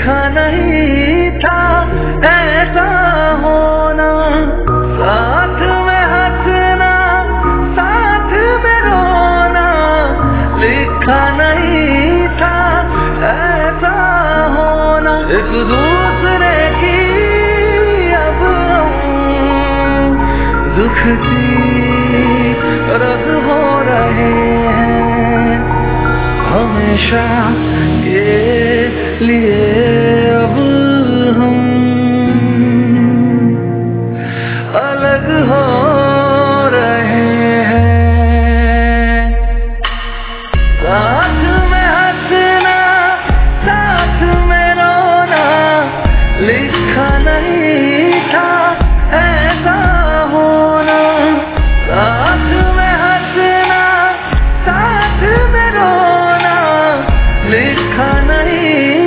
लिखा नहीं था ऐसा होना। साथ में हंसना साथ में रोना, लिखा नहीं था ऐसा होना। एक दूसरे की अब हम दुख की रद हो रहे हैं, हमेशा के लिए अब हम अलग हो रहे हैं। साथ में हंसना साथ में रोना, लिखा नहीं था ऐसा होना। साथ में हंसना साथ में रोना, लिखा नहीं